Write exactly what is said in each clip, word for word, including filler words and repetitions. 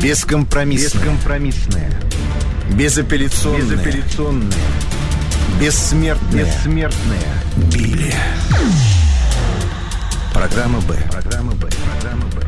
Бескомпромиссная. Бескомпромиссная. Безапелляционная. Безапелляционная. Бессмертная. Бессмертная. Библия. Программа «Б». Программа «Б». Программа «Б».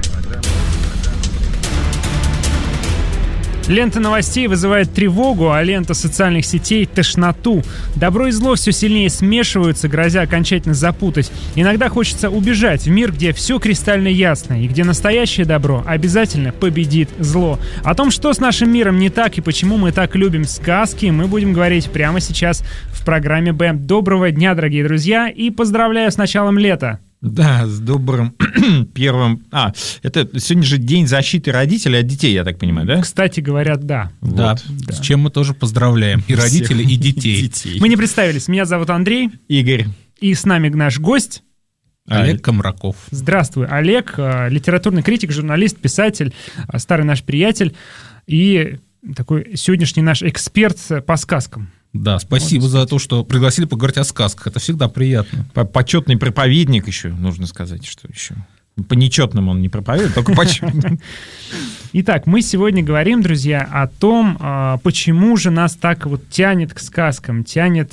Лента новостей вызывает тревогу, а лента социальных сетей — тошноту. Добро и зло все сильнее смешиваются, грозя окончательно запутать. Иногда хочется убежать в мир, где все кристально ясно, и где настоящее добро обязательно победит зло. О том, что с нашим миром не так и почему мы так любим сказки, мы будем говорить прямо сейчас в программе «Б». Доброго дня, дорогие друзья, и поздравляю с началом лета. Да, с добрым первым... А, это сегодня же День защиты родителей от детей, я так понимаю, да? Кстати, говорят, да. Вот. Да, да, с чем мы тоже поздравляем и родителей, и детей. Мы не представились. Меня зовут Андрей. Игорь. И с нами наш гость Олег Комраков. Здравствуй, Олег. Литературный критик, журналист, писатель, старый наш приятель и такой сегодняшний наш эксперт по сказкам. Да, спасибо вот, за то, что пригласили поговорить о сказках. Это всегда приятно. Почетный проповедник еще, нужно сказать, что еще. По нечетному он не проповедует, только почетный. Итак, мы сегодня говорим, друзья, о том, почему же нас так вот тянет к сказкам, тянет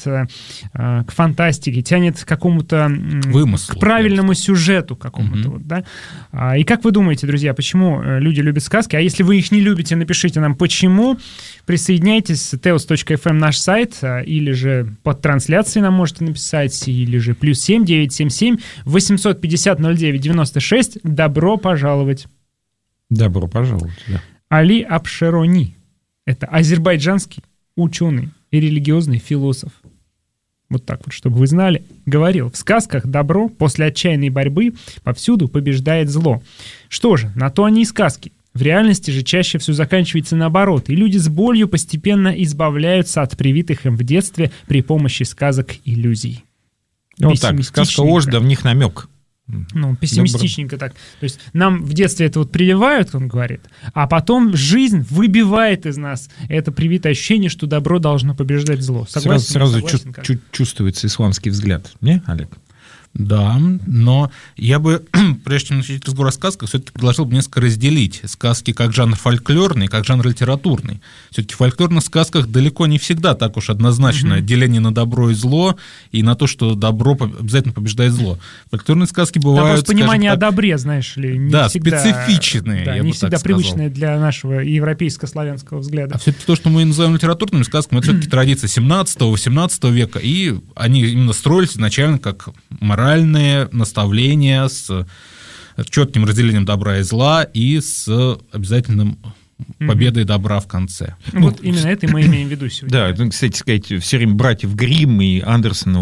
к фантастике, тянет к какому-то... вымыслу. К правильному сюжету какому-то. Угу. Вот, да? И как вы думаете, друзья, почему люди любят сказки? А если вы их не любите, напишите нам, почему. Присоединяйтесь, теос точка эф эм наш сайт, или же под трансляцией нам можете написать, или же плюс семь девятьсот семьдесят семь восемьсот пятьдесят ноль девять девяносто шесть. Добро пожаловать. Добро пожаловать, да. Али Абшерони. Это азербайджанский ученый и религиозный философ. Вот так вот, чтобы вы знали. Говорил, в сказках добро после отчаянной борьбы повсюду побеждает зло. Что же, на то они и сказки. В реальности же чаще все заканчивается наоборот, и люди с болью постепенно избавляются от привитых им в детстве при помощи сказок иллюзий. Вот так, сказка Ожда, в них намек. Ну, пессимистичненько так. То есть нам в детстве это вот прививают, он говорит, а потом жизнь выбивает из нас это привитое ощущение, что добро должно побеждать зло. Согласен? Сразу, сразу согласен, чу- чу- чувствуется исламский взгляд. Не, Олег? Да, но я бы, прежде чем начать разговор о сказках, все-таки предложил бы несколько разделить сказки как жанр фольклорный, как жанр литературный. Все-таки в фольклорных сказках далеко не всегда так уж однозначно mm-hmm. деление на добро и зло, и на то, что добро обязательно побеждает зло. Фольклорные сказки бывают... Да, просто понимание так, о добре, знаешь ли, не да, всегда... специфичные, да, я не бы всегда так привычные для нашего европейско-славянского взгляда. А все-таки то, что мы называем литературными сказками, это все-таки традиция семнадцатого-восемнадцатого века, и они именно строились изначально как моральные наставления с четким разделением добра и зла и с обязательным победой mm-hmm. добра в конце. Вот ну, именно это мы имеем в виду сегодня. Да, кстати сказать, все время братьев Гримм и Андерсона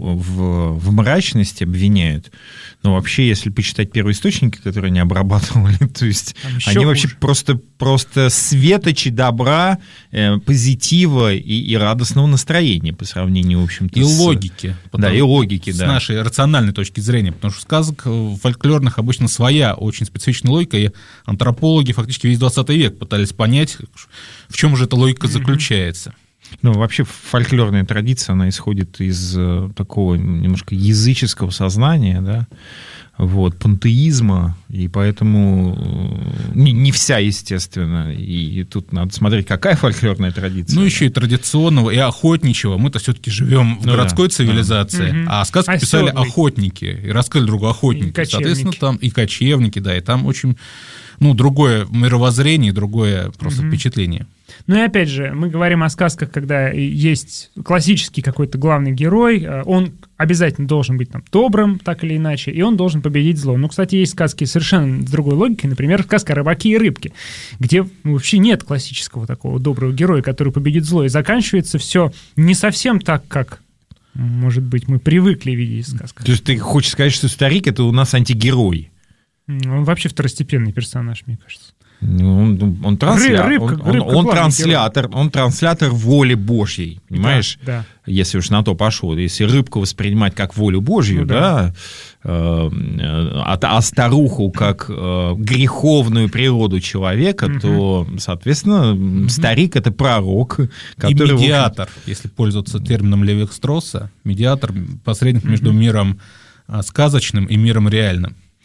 в, в мрачности обвиняют. Но вообще, если почитать первоисточники, которые они обрабатывали, то есть они вообще просто, просто светочи добра, э, позитива и, и радостного настроения по сравнению, в общем-то, и с... логики. Да, и логики, с да. С нашей рациональной точки зрения, потому что сказок фольклорных обычно своя очень специфичная логика, и антропологи фактически весь двадцатый век пытались понять, в чем же эта логика mm-hmm. заключается. Ну, вообще фольклорная традиция, она исходит из такого немножко языческого сознания, да, вот, пантеизма, и поэтому не, не вся, естественно, и тут надо смотреть, какая фольклорная традиция. Ну, еще и традиционного, и охотничьего. Мы-то все-таки живем в ну, городской да, цивилизации, да. а сказки а писали селный. Охотники, и рассказали другу охотники. И соответственно, там и кочевники, да, и там очень... Ну, другое мировоззрение, другое просто mm-hmm. впечатление. Ну и опять же, мы говорим о сказках, когда есть классический какой-то главный герой, он обязательно должен быть там добрым, так или иначе, и он должен победить зло. Ну, кстати, есть сказки совершенно с другой логикой, например, сказка «Рыбаки и рыбки», где вообще нет классического такого доброго героя, который победит зло, и заканчивается все не совсем так, как, может быть, мы привыкли видеть в сказках. То есть ты хочешь сказать, что старик — это у нас антигерой? Он вообще второстепенный персонаж, мне кажется. Он, он, трансля... Рыбка, он, рыбка он, он, транслятор, он транслятор воли Божьей, понимаешь? Да, да. Если уж на то пошло. Если рыбку воспринимать как волю Божью, ну, да, да э, а, а старуху как э, греховную природу человека, угу. то, соответственно, угу. старик — это пророк. Который, и медиатор, общем... если пользоваться термином Леви-Стросса, медиатор, посредник угу. между миром сказочным и миром реальным.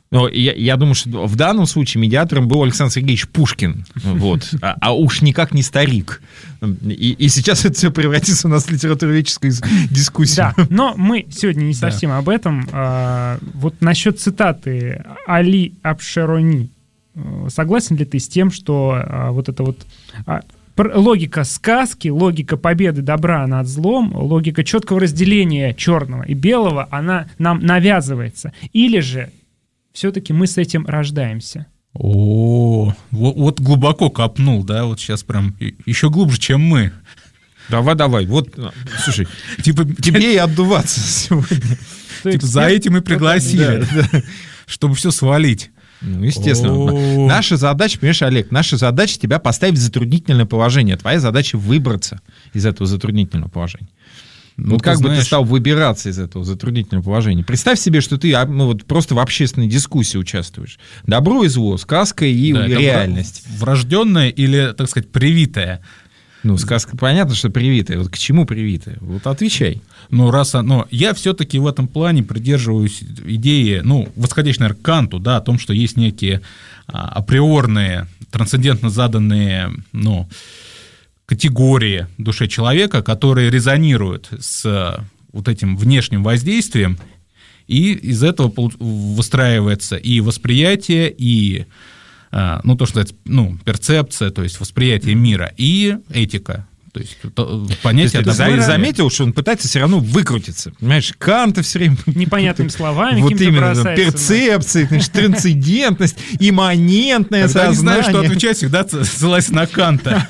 Но я, я думаю, что в данном случае медиатором был Александр Сергеевич Пушкин, вот, а, а уж никак не старик. И, и сейчас это все превратится у нас в литературоведческую дискуссию. Да, но мы сегодня не совсем да. об этом. А, вот насчет цитаты Али Абшерони. Согласен ли ты с тем, что а, вот это вот... А, логика сказки, логика победы добра над злом, логика четкого разделения черного и белого, она нам навязывается. Или же все-таки мы с этим рождаемся? О, вот, вот глубоко копнул, да, вот сейчас прям еще глубже, чем мы. Давай, давай, вот, слушай, типа тебе и отдуваться сегодня. Типа за этим и пригласили, чтобы все свалить. Ну, естественно. О-о-о. Наша задача, понимаешь, Олег, наша задача тебя поставить в затруднительное положение. Твоя задача выбраться из этого затруднительного положения. Ну, вот как знаешь... бы ты стал выбираться из этого затруднительного положения? Представь себе, что ты ну, вот просто в общественной дискуссии участвуешь. Добро и зло, сказка и да, реальность. Врожденное или, так сказать, привитое? Ну, сказка, понятно, что привитая. Вот к чему привитая? Вот отвечай. Ну, раз оно... Я все-таки в этом плане придерживаюсь идеи, ну, восходящей, наверное, к Канту, да, о том, что есть некие а, априорные, трансцендентно заданные, ну, категории в душе человека, которые резонируют с вот этим внешним воздействием, и из этого выстраивается и восприятие, и... ну, то, что это, ну, перцепция, то есть восприятие мира, и этика. То есть понятие... То есть ты заметил, что он пытается все равно выкрутиться. Понимаешь, Канта все время... Непонятными словами вот именно, перцепция, значит, трансцендентность, имманентное сознание. Когда не знаешь, что отвечать, всегда ссылайся на Канта.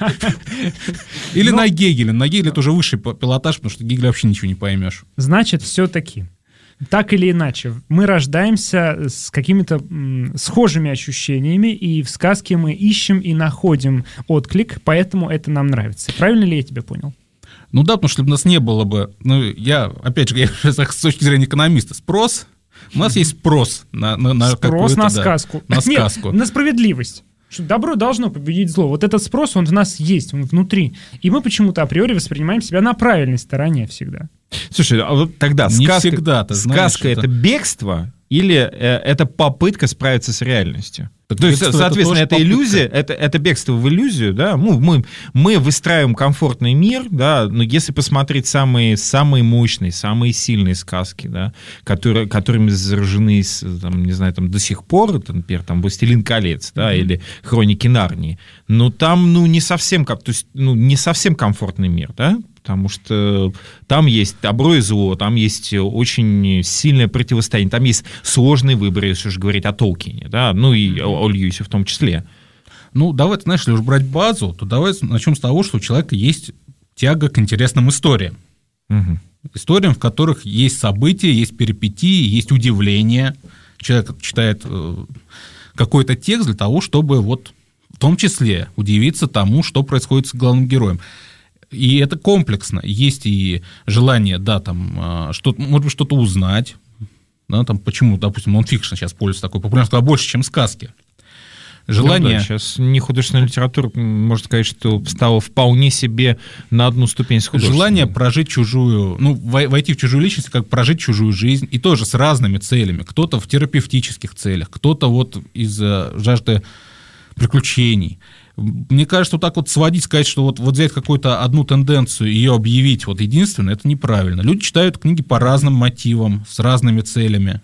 Или на Гегеля. На Гегеля это уже высший пилотаж, потому что Гегеля вообще ничего не поймешь. Значит, все-таки... Так или иначе, мы рождаемся с какими-то м, схожими ощущениями, и в сказке мы ищем и находим отклик, поэтому это нам нравится. Правильно ли я тебя понял? Ну да, потому что у нас не было бы... Ну, я, опять же, я, с точки зрения экономиста, спрос... У нас есть спрос на, на, на спрос на да, сказку. На сказку. Нет, на справедливость. Что добро должно победить зло. Вот этот спрос, он в нас есть, он внутри. И мы почему-то априори воспринимаем себя на правильной стороне всегда. Слушай, а вот тогда не сказка, всегда, ты знаешь, сказка это... это бегство или э, это попытка справиться с реальностью? Так То есть, соответственно, это, это иллюзия, это, это бегство в иллюзию, да, мы, мы, мы выстраиваем комфортный мир, да, но если посмотреть самые, самые мощные, самые сильные сказки, да, которые, которыми заражены, там, не знаю, там, до сих пор, там, например, там, «Властелин колец», да, mm-hmm. или «Хроники Нарнии», но там, ну, не совсем, то есть, ну, не совсем комфортный мир, да, потому что там есть добро и зло, там есть очень сильное противостояние, там есть сложный выбор, если уж говорить о Толкине, да, ну и о, о Льюисе в том числе. Ну, давай, знаешь, если уж брать базу, то давай начнем с того, что у человека есть тяга к интересным историям. Угу. Историям, в которых есть события, есть перипетии, есть удивление. Человек читает какой-то текст для того, чтобы вот в том числе удивиться тому, что происходит с главным героем. И это комплексно. Есть и желание, да, там, что-то, может быть, что-то узнать. Да, там, почему, допустим, нонфикшн сейчас пользуется такой популярностью, а больше, чем сказки. Желание... Ну, да, сейчас нехудожественная литература, можно сказать, что стала вполне себе на одну ступень с художественной. Желание прожить чужую, ну, войти в чужую личность, как прожить чужую жизнь, и тоже с разными целями. Кто-то в терапевтических целях, кто-то вот из-за жажды приключений. Мне кажется, вот так вот сводить, сказать, что вот, вот взять какую-то одну тенденцию и ее объявить вот единственной, это неправильно. Люди читают книги по разным мотивам, с разными целями.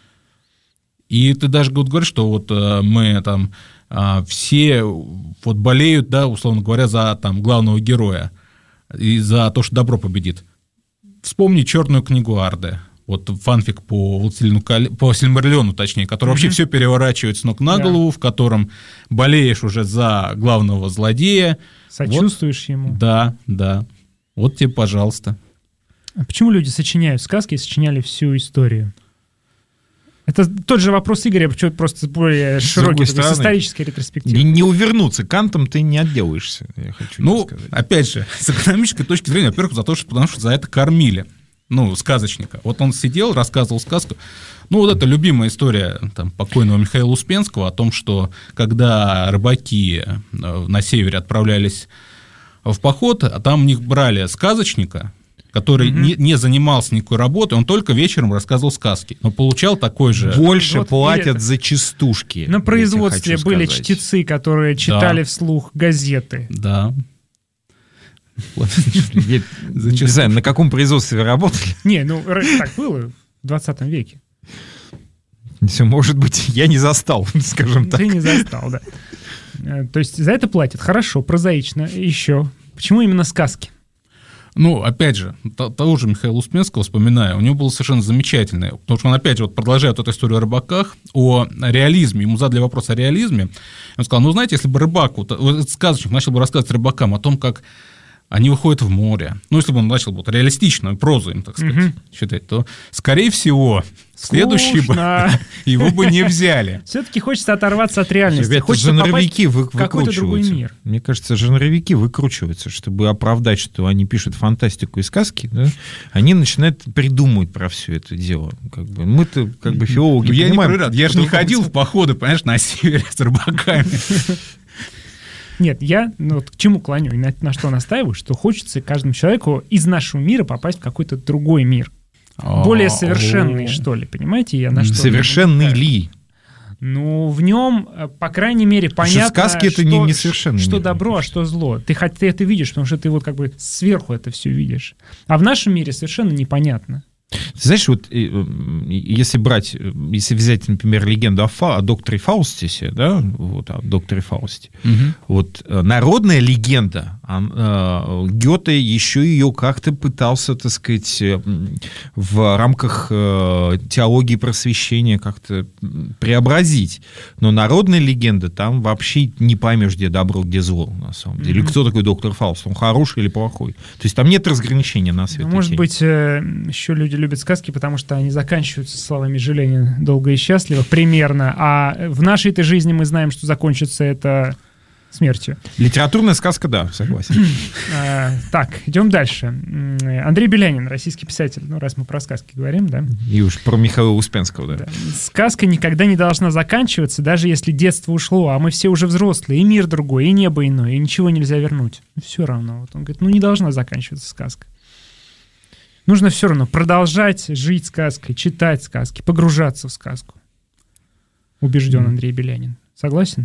И ты даже вот говоришь, что вот мы там все вот болеют, да, условно говоря, за там главного героя и за то, что добро победит. Вспомни «Черную книгу Арде». Вот фанфик по Властелину колец, по Сильмариллиону, точнее, который mm-hmm. вообще все переворачивает с ног на голову, yeah. в котором болеешь уже за главного злодея. Сочувствуешь вот. ему. Да, да. Вот тебе, пожалуйста. А почему люди сочиняют сказки и сочиняли всю историю? Это тот же вопрос Игоря, просто более широкий, с исторической ретроспективы. Не, не увернуться Кантом ты не отделаешься, я хочу ну, сказать. Опять же, с экономической точки зрения, во-первых, за то, что, потому что за это кормили. Ну, сказочника. Вот он сидел, рассказывал сказку. Ну, вот это любимая история там, покойного Михаила Успенского о том, что когда рыбаки на севере отправлялись в поход, а там у них брали сказочника, который Мгм. не, не занимался никакой работой, он только вечером рассказывал сказки, но получал такой же... Больше Вот платят или- за частушки. На я производстве тебе хочу были сказать. чтецы, которые читали вслух газеты. Да. Я не знаю, на каком производстве вы работали. Не, ну р- так было в двадцатом веке. Все, может быть, я не застал, скажем так. Ты не застал, да. Э, То есть за это платят. Хорошо, прозаично. Еще. Почему именно сказки? Ну, опять же, то- того же Михаила Успенского вспоминаю, у него было совершенно замечательное, потому что он, опять же, вот продолжает вот эту историю о рыбаках, о реализме, ему задали вопрос о реализме, он сказал, ну, знаете, если бы рыбак, вот, вот этот сказочник начал бы рассказывать рыбакам о том, как они выходят в море, ну, если бы он начал вот реалистичную прозу им, так сказать, Мгм. читать, то, скорее всего, следующий бы Скучно. его бы не взяли. Все-таки хочется оторваться от реальности. Ребята, Хочется попасть жанровики вы- в какой-то другой выкручиваются. мир. Мне кажется, жанровики выкручиваются, чтобы оправдать, что они пишут фантастику и сказки, да, они начинают придумывать про все это дело. Как бы. Мы-то, как бы, филологи, Ну, я не понимаем, проверял, я же не по-другому. ходил в походы, понимаешь, на севере с рыбаками. Нет, я ну, вот к чему клоню и на, на что настаиваю, что хочется каждому человеку из нашего мира попасть в какой-то другой мир. Более совершенный, что ли, понимаете? Я на что Совершенный намекаю? ли? Ну, в нем, э, по крайней мере, Потому что понятно, сказки — это что, не несовершенный что мир, добро, мне а что зло. Ты, хоть, ты это видишь, потому что ты вот как бы сверху это все видишь. А в нашем мире совершенно непонятно. Ты знаешь, вот э, э, если брать, э, если взять, например, легенду о, Фа, о докторе Фаустисе, да, вот, о докторе Фаусте, вот э, народная легенда, он, э, Гёте еще ее как-то пытался, так сказать, э, в рамках э, теологии просвещения как-то преобразить. Но народная легенда, там вообще не поймешь, где добро, где зло, на самом деле. Или кто такой доктор Фауст, он хороший или плохой. То есть там нет разграничения на свет Ну, и может тень. быть, э, еще люди любят сказки, потому что они заканчиваются словами «жаление долго и счастливо», примерно. А в нашей-то жизни мы знаем, что закончится это смертью. Литературная сказка, да, согласен. А, так, идем дальше. М, Андрей Белянин, российский писатель. Ну, раз мы про сказки говорим, да? И уж про Михаила Успенского, да. Да. Сказка никогда не должна заканчиваться, даже если детство ушло, а мы все уже взрослые, и мир другой, и небо иное, и ничего нельзя вернуть. Все равно. Вот он говорит, ну не должна заканчиваться сказка. Нужно все равно продолжать жить сказкой, читать сказки, погружаться в сказку. Убежден Андрей Белянин. Согласен?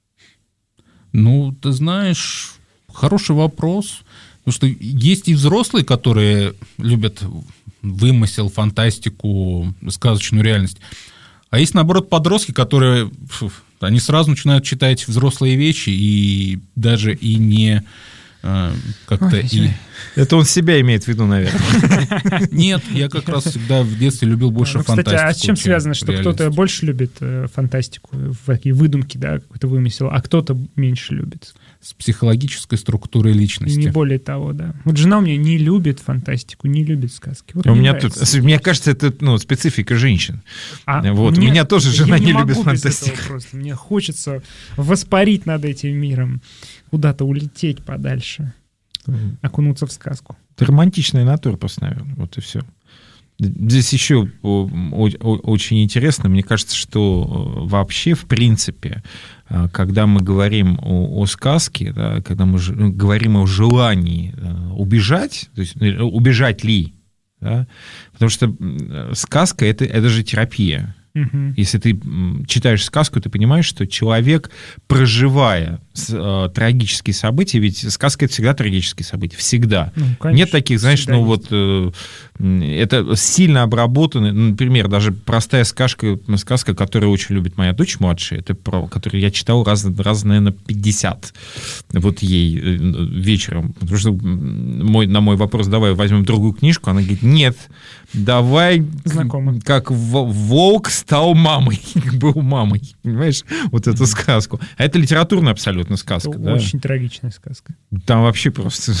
Ну, ты знаешь, хороший вопрос. Потому что есть и взрослые, которые любят вымысел, фантастику, сказочную реальность. А есть, наоборот, подростки, которые фу, они сразу начинают читать взрослые вещи и даже и не э, как-то Ой, и... Это он себя имеет в виду, наверное. Нет, я как раз всегда в детстве любил больше Ну, кстати, фантастику. а с чем связано, что реальность. кто-то больше любит э, фантастику, в такие выдумки, да, какой-то вымысел, а кто-то меньше любит? С психологической структурой И личности. не более того, да. Вот жена у меня не любит фантастику, не любит сказки. Вот У мне меня нравится. тут, мне кажется, это ну, специфика женщин. А Вот, у мне- меня тоже жена я не могу любит без фантастику. этого просто. Мне хочется воспарить над этим миром, куда-то улететь подальше, окунуться в сказку. Это романтичная натура просто, наверное. Вот и все. Здесь еще о, о- о- очень интересно, мне кажется, что э, вообще, в принципе, э, когда мы говорим о, о сказке, да, когда мы ж- говорим о желании э, убежать, то есть э, убежать ли, да, потому что м, сказка это, это же терапия. Мгм. Если ты м, читаешь сказку, ты понимаешь, что человек, проживая с- э, трагические события, ведь сказка — это всегда трагические события, всегда. Ну, конечно, Нет таких, знаешь, всегда ну есть. вот э, м, это сильно обработано. Ну, например, даже простая сказка, сказка, которую очень любит моя дочь младшая, это про, которую я читал раз, раз, наверное, пятьдесят вот ей э, вечером. Потому что м, мой, на мой вопрос, давай возьмем другую книжку, она говорит, нет, давай Знакомо. как в- волк стал мамой, был мамой, понимаешь, вот эту сказку. А это литературная абсолютно сказка, Это да? очень трагичная сказка. Там вообще просто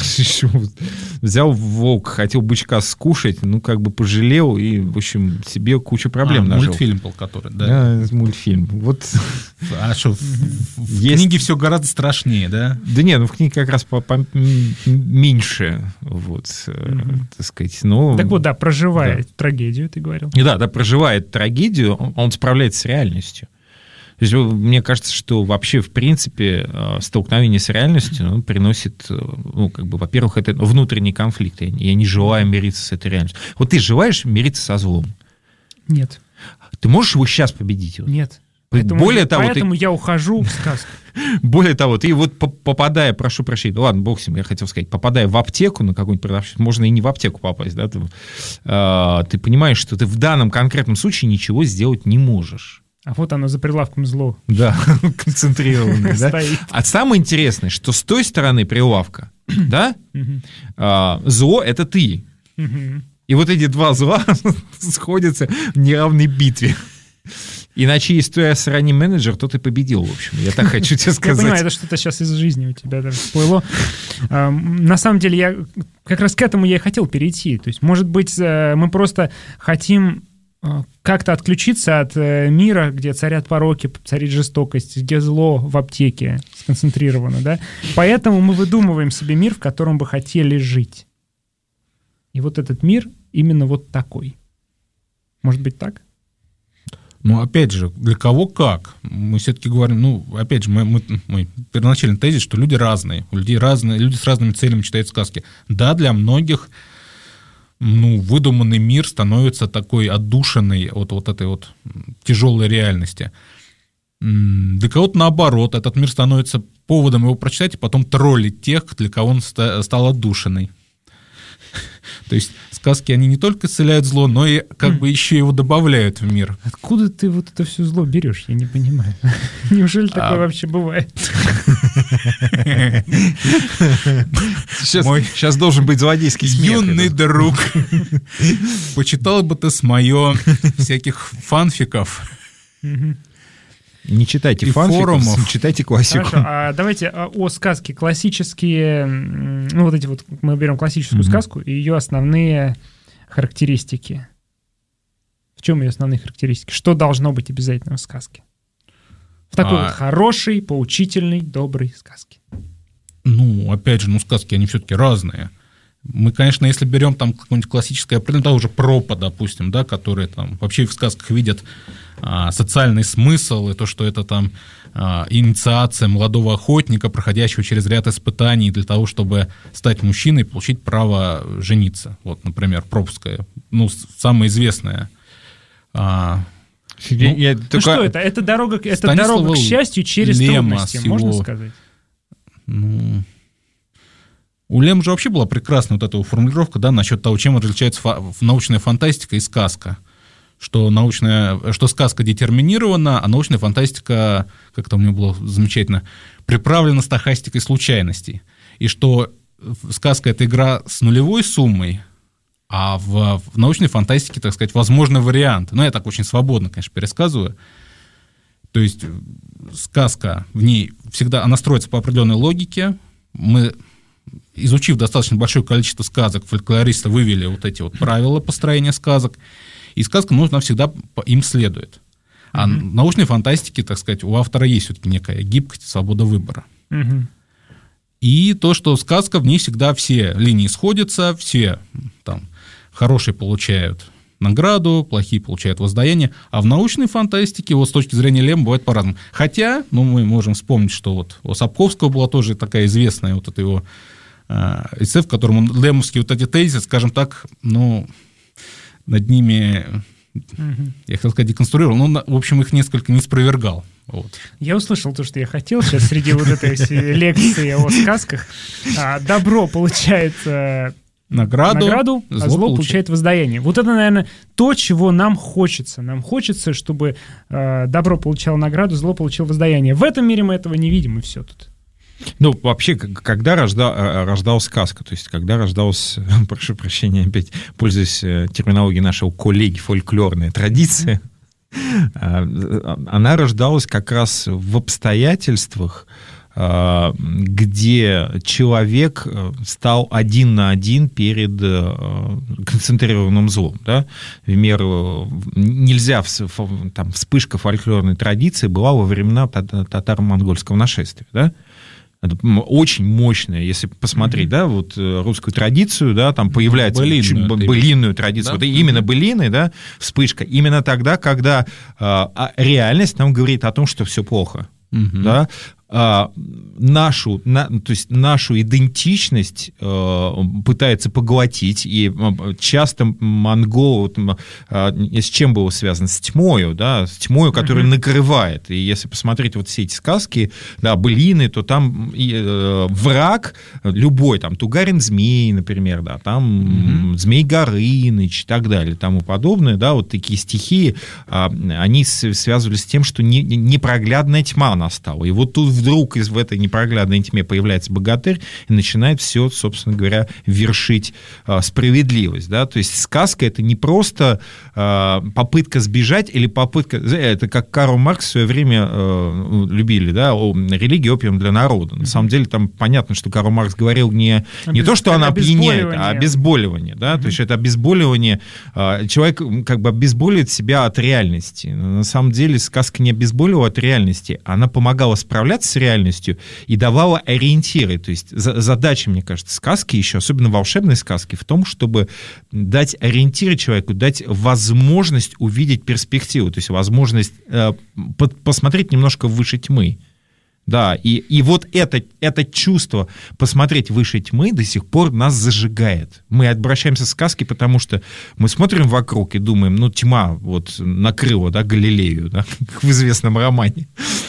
взял волк, хотел бычка скушать, ну, как бы пожалел и, в общем, себе кучу проблем А, нажил. мультфильм был, который, да. Да, это мультфильм. Вот. А что, в, в Есть. книге все гораздо страшнее, да? Да нет, ну в книге как раз по- по- м- меньше, вот, э, так сказать. Ну, Так вот, да, проживая трагедию, ты говорил. и да, да, проживает трагедию, он, он справляется с реальностью. То есть мне кажется, что вообще, в принципе, столкновение с реальностью ну, приносит, ну, как бы, во-первых, это внутренний конфликт. Я, я не желаю мириться с этой реальностью. Вот ты желаешь мириться со злом? Нет. Ты можешь его сейчас победить? Нет. Поэтому, более того, поэтому ты... я ухожу в сказку. Более того, ты вот попадая, прошу прощения, ладно, бог с ним, я хотел сказать, попадая в аптеку на какую-нибудь продавщицу, можно и не в аптеку попасть, да, ты, э, ты понимаешь, что ты в данном конкретном случае ничего сделать не можешь. А вот оно за прилавком зло. Да, концентрированное, да. А самое интересное, что с той стороны прилавка, да, зло — это ты. И вот эти два зла сходятся в неравной битве. Иначе, если ты ранний менеджер, то ты победил, в общем. Я так хочу тебе сказать. Я понимаю, это что-то сейчас из жизни у тебя даже всплыло. На самом деле, я как раз к этому я и хотел перейти. То есть, может быть, мы просто хотим как-то отключиться от мира, где царят пороки, царит жестокость, где зло в аптеке сконцентрировано, да? Поэтому мы выдумываем себе мир, в котором бы хотели жить. И вот этот мир именно вот такой. Может быть, так? Ну, опять же, для кого как? Мы все-таки говорим, ну, опять же, мы, мы, мы первоначальный тезис, что люди разные, у людей разные, люди с разными целями читают сказки. Да, для многих, ну, выдуманный мир становится такой отдушиной от вот этой вот тяжелой реальности. Для кого-то наоборот, этот мир становится поводом его прочитать и потом троллить тех, для кого он стал отдушиной. То есть сказки, они не только исцеляют зло, но и как бы еще его добавляют в мир. Откуда ты вот это все зло берешь? Я не понимаю. Неужели такое вообще бывает? Сейчас должен быть злодейский смех. Юный друг, почитал бы ты с моё всяких фанфиков. Не читайте фанфиков, читайте классику. Хорошо, а давайте о сказке. Классические, ну вот эти вот, мы берем классическую mm-hmm. сказку и ее основные характеристики. В чем ее основные характеристики? Что должно быть обязательно в сказке? В такой а... вот хорошей, поучительной, доброй сказке. Ну, опять же, ну сказки, они все-таки разные. Мы, конечно, если берем там какое-нибудь классическое, да, уже Пропа, допустим, да, которые там вообще в сказках видят а, социальный смысл, и то, что это там а, инициация молодого охотника, проходящего через ряд испытаний для того, чтобы стать мужчиной и получить право жениться. Вот, например, Пропская, ну, самая известная. А, ну, Я, ну только... что это? Это дорога, это дорога к счастью через Лема трудности, его, можно сказать? Ну... У Лема же вообще была прекрасная вот эта формулировка, да, насчет того, чем различается фа- научная фантастика и сказка. Что, научная, что сказка детерминирована, а научная фантастика, как-то у меня было замечательно, приправлена стохастикой случайностей. И что сказка — это игра с нулевой суммой, а в, в научной фантастике, так сказать, возможный вариант. Ну, я так очень свободно, конечно, пересказываю. То есть сказка, в ней всегда, она строится по определенной логике. Мы... Изучив достаточно большое количество сказок, фольклористы вывели вот эти вот правила построения сказок, и сказка нужна всегда им следует. А mm-hmm. в научной фантастике, так сказать, у автора есть все-таки некая гибкость, свобода выбора. Mm-hmm. И то, что сказка, в ней всегда все линии сходятся, все там хорошие получают награду, плохие получают воздаяние, а в научной фантастике, вот с точки зрения Лема, бывает по-разному. Хотя, ну, мы можем вспомнить, что вот у Сапковского была тоже такая известная вот эта его эссе, в котором он лемовские вот эти тезисы, скажем так, ну, над ними, угу. я хотел сказать, деконструировал, но, в общем, их несколько не спровергал. Вот. Я услышал то, что я хотел сейчас среди вот этой лекции о сказках. Добро получает награду, награду а зло получает. получает воздаяние. Вот это, наверное, то, чего нам хочется. Нам хочется, чтобы добро получало награду, зло получило воздаяние. В этом мире мы этого не видим, и все тут. Ну, вообще, когда рожда, рождалась сказка, то есть когда рождалась, прошу прощения, опять пользуясь терминологией нашего коллеги, фольклорная традиция, она рождалась как раз в обстоятельствах, где человек стал один на один перед концентрированным злом. Да? Например, нельзя, там, вспышка фольклорной традиции была во времена татаро-монгольского нашествия. Да? Это очень мощная, если посмотреть, mm-hmm. да, вот русскую традицию, да, там появляется былинную, чуть, былинную традицию, да? Вот именно mm-hmm. былины, да, вспышка, именно тогда, когда а, реальность нам говорит о том, что все плохо, mm-hmm. да, а, нашу, на, то есть нашу идентичность а, пытается поглотить, и часто монгол, а, с чем было связано? С тьмою, да, с тьмою, которая mm-hmm. накрывает. И если посмотреть вот все эти сказки, да, былины, то там и, э, враг любой, там Тугарин-змей, например, да, там mm-hmm. Змей Горыныч и так далее, и тому подобное, да, вот такие стихии, а, они связывались с тем, что не, непроглядная тьма настала. И вот тут вдруг в этой непроглядной тьме появляется богатырь и начинает все, собственно говоря, вершить а, справедливость. Да? То есть сказка — это не просто а, попытка сбежать или попытка... Это как Карл Маркс в свое время а, любили, да, о религии опиум для народа. На самом деле там понятно, что Карл Маркс говорил не, не Обез... то, что она опьяняет, а обезболивание. Да? Mm-hmm. То есть это обезболивание... А, человек как бы обезболивает себя от реальности. Но на самом деле сказка не обезболивала от реальности, она помогала справляться с реальностью и давала ориентиры. То есть задача, мне кажется, сказки еще, особенно волшебной сказки, в том, чтобы дать ориентиры человеку, дать возможность увидеть перспективу, то есть возможность э, посмотреть немножко выше тьмы. Да, и, и вот это, это чувство посмотреть выше тьмы до сих пор нас зажигает. Мы обращаемся к сказке, потому что мы смотрим вокруг и думаем, ну, тьма вот накрыла, да, Галилею, да, как в известном романе.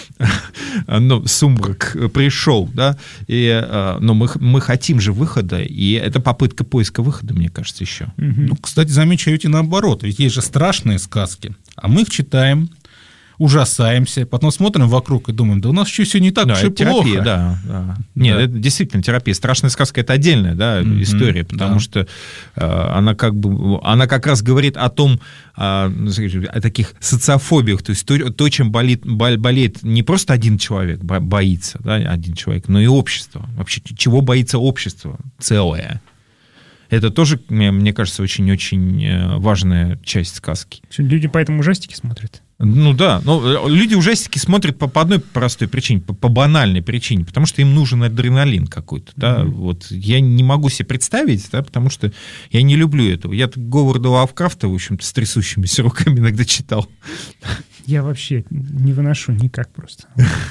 Но сумрак пришел, да, и, но мы, мы хотим же выхода, и это попытка поиска выхода, мне кажется, еще. Ну, кстати, замечу, ведь и наоборот, ведь есть же страшные сказки, а мы их читаем, ужасаемся, потом смотрим вокруг и думаем, да у нас еще все не так да, уж и плохо. Терапия, да, да. Нет, да. Это действительно терапия. Страшная сказка — это отдельная, да, mm-hmm, история, потому да. что э, она как бы, она как раз говорит о том, э, о таких социофобиях, то есть то, то чем болит, болеет не просто один человек, боится, да, один человек, но и общество. Вообще, чего боится общество целое? Это тоже, мне кажется, очень-очень важная часть сказки. Люди поэтому ужастики смотрят. Ну да, но люди ужастики смотрят по, по одной простой причине, по, по банальной причине, потому что им нужен адреналин какой-то. Да? Mm-hmm. Вот я не могу себе представить, да, потому что я не люблю этого. Я Говарда Лавкрафта, в общем-то, с трясущимися руками иногда читал. Я вообще не выношу никак просто.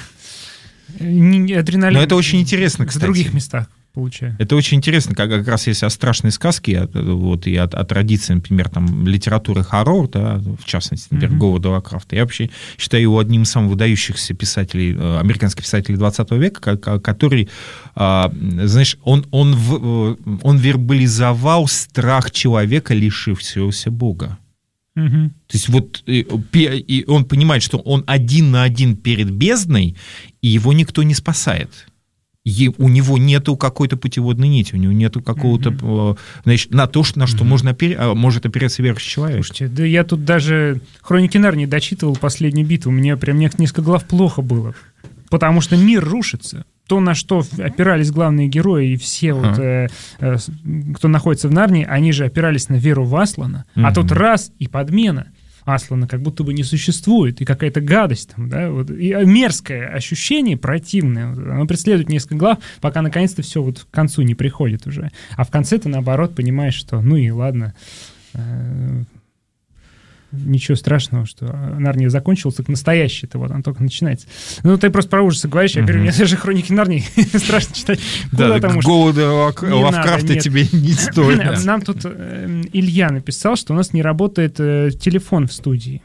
Адреналин. Но это очень интересно, кстати. В других местах. Получаю. Это очень интересно, как, как раз если о страшной сказке, вот, и о, о традиции, например, там, литературы хоррор, да, в частности, например, mm-hmm. Говарда Лавкрафта. Я вообще считаю его одним из самых выдающихся писателей, американских писателей двадцатого века, который, знаешь, он, он, он вербализовал страх человека, лишившегося Бога. Mm-hmm. То есть вот и он понимает, что он один на один перед бездной, и его никто не спасает. И у него нету какой-то путеводной нити, у него нету какого-то, mm-hmm. значит, на то, на что mm-hmm. можно опер... может опираться верующий человек. Слушайте, да я тут даже «Хроники Нарнии» дочитывал последнюю битву, мне прям несколько глав плохо было, потому что мир рушится. То, на что опирались главные герои и все, uh-huh. вот, э, э, кто находится в Нарнии, они же опирались на веру в Аслана, mm-hmm. а тут раз и подмена. Аслана как будто бы не существует, и какая-то гадость там, да, вот, и мерзкое ощущение, противное, оно преследует несколько глав, пока наконец-то все вот к концу не приходит уже. А в конце ты, наоборот, понимаешь, что ну и ладно, э, ничего страшного, что Нарния закончилась, так настоящий-то вот, он только начинается. Ну, ты просто про ужасы говоришь, я uh-huh. говорю, мне даже «Хроники Нарнии» страшно читать. Да, голода Лавкрафта тебе не стоит. Нам тут Илья написал, что у нас не работает телефон в студии.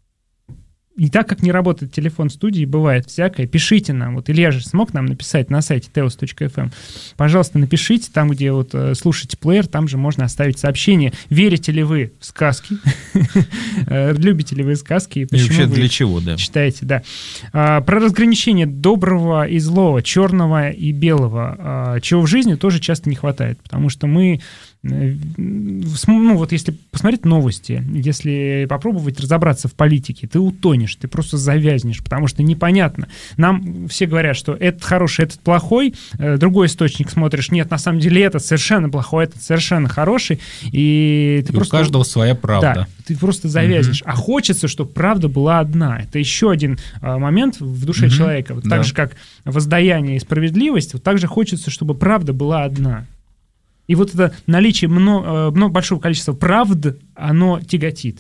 И так как не работает телефон в студии, бывает всякое, пишите нам. Вот Илья же смог нам написать на сайте теос точка эф эм. Пожалуйста, напишите, там, где вот слушаете плеер, там же можно оставить сообщение. Верите ли вы в сказки? Любите ли вы сказки? И вообще для чего, да? Читаете, да. Про разграничение доброго и злого, черного и белого, чего в жизни тоже часто не хватает, потому что мы ну вот если посмотреть новости, если попробовать разобраться в политике, ты утонешь, ты просто завязнешь, потому что непонятно. Нам все говорят, что этот хороший, этот плохой, другой источник смотришь, нет, на самом деле этот совершенно плохой, этот совершенно хороший, и ты и просто... у каждого своя правда. Да, ты просто завязнешь. Угу. А хочется, чтобы правда была одна. Это еще один а, момент в душе угу. человека. Вот да. Так же, как воздаяние и справедливость, вот так же хочется, чтобы правда была одна. И вот это наличие много, много, большого количества правд, оно тяготит.